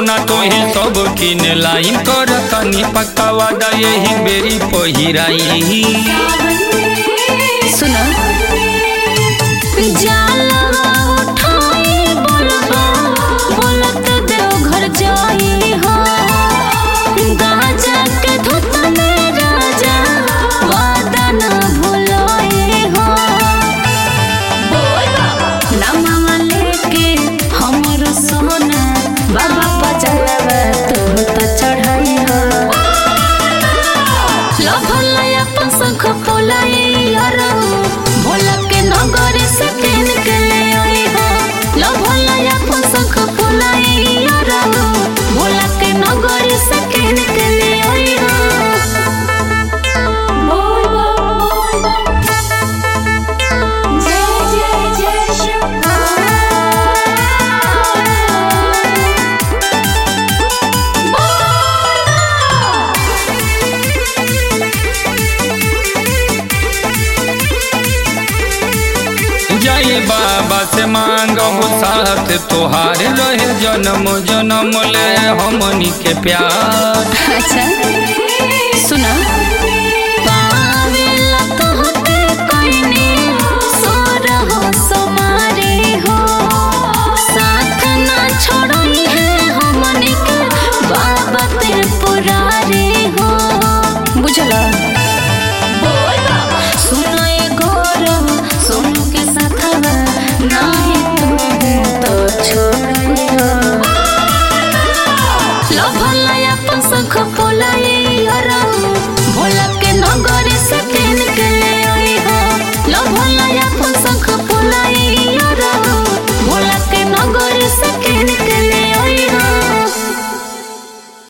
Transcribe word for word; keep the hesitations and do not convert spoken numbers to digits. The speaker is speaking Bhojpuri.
सोना तोहे सब किन लाइन कर तनी पक्का वादा यही बेरी पहिराई। सुना जाला उठाई बोलबा बोलत देव घर जाई हो गाजा के धुत में राजा वादा न भुलाई हो नमवा लेके हमर सोना बाबा पचलवा तू तो चढ़ाई हो लभलया पंख पोलाई यारो भोला के नगर से किन के ले आई हो लभलया पंख पोलाई यारो भोला के नगर से किन के ले आई हो जय जय जय शिव जय बाबा से मांगो साथ तोहार रहे जन्म जन्म ले हमनी के प्यार। अच्छा सुना